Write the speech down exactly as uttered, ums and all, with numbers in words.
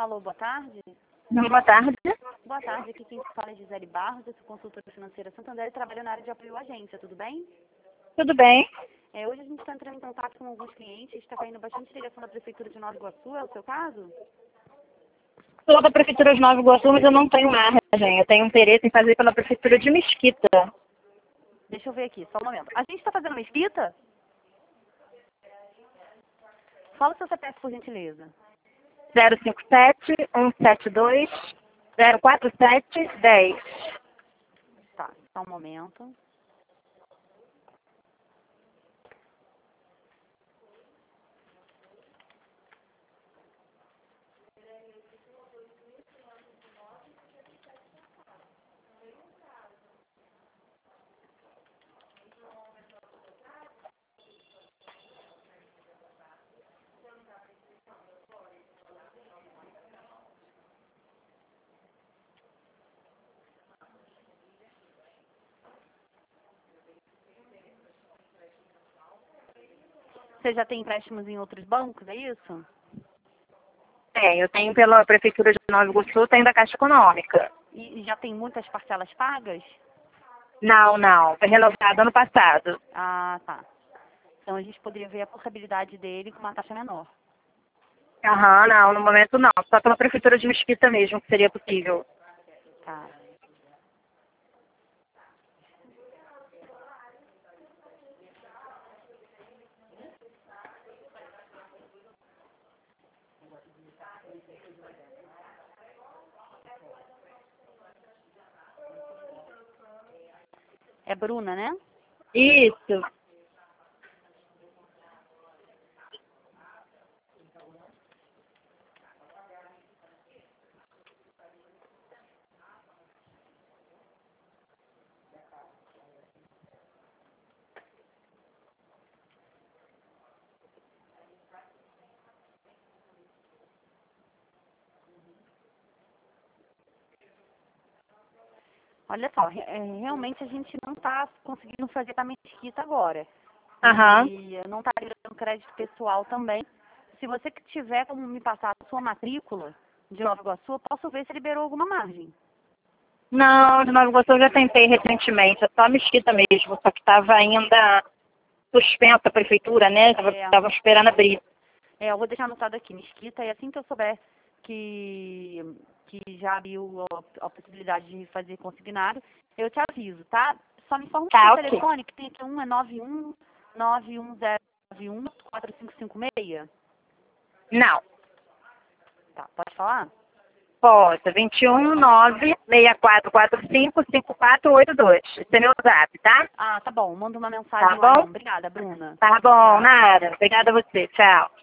Alô, boa tarde. Boa tarde. Boa tarde, aqui quem fala é Gisele Barros, eu sou consultora financeira Santander e trabalho na área de apoio à agência, tudo bem? Tudo bem? É, hoje a gente está entrando em contato com alguns clientes, está caindo bastante ligação da Prefeitura de Nova Iguaçu, é o seu caso? Sou da Prefeitura de Nova Iguaçu, mas eu não tenho margem. Eu tenho interesse em fazer pela Prefeitura de Mesquita. Deixa eu ver aqui, só um momento. A gente está fazendo mesquita? Fala o seu C P F, por gentileza. zero cinco sete, um sete dois, zero quatro sete, um zero. Tá, só um momento. Você já tem empréstimos em outros bancos, é isso? É, eu tenho pela Prefeitura de Nova Iguaçu, tenho da Caixa Econômica. E e já tem muitas parcelas pagas? Não, não. Foi renovado ano passado. Ah, tá. Então a gente poderia ver a possibilidade dele com uma taxa menor. Aham, não, no momento não. Só pela Prefeitura de Mesquita mesmo que seria possível. Tá. É Bruna, né? Isso. Olha só, re- é, realmente a gente não está conseguindo fazer a mesquita agora. Aham. E eu não está liberando crédito pessoal também. Se você que tiver como me passar a sua matrícula de Nova Iguaçu, eu posso ver se liberou alguma margem. Não, de Nova Iguaçu eu já tentei recentemente. É só Mesquita mesmo, só que estava ainda suspensa a Prefeitura, né? É, Estavam esperando abrir. é, eu vou deixar anotado aqui, mesquita, e assim que eu souber que, que já abriu a, a possibilidade de fazer consignado, eu te aviso, tá? Só me informa o Tá, seu ok. telefone, que tem aqui um, é nove um nove um zero nove um quatro cinco cinco seis. Não. Tá, pode falar? Pode. vinte e um, nove, seis quatro quatro cinco, cinco quatro oito dois. Esse é meu zap, tá? Ah, tá bom, manda uma Tá mensagem lá bom? então. Obrigada, Bruna. Tá bom, Tchau. nada. Obrigada a você. Tchau.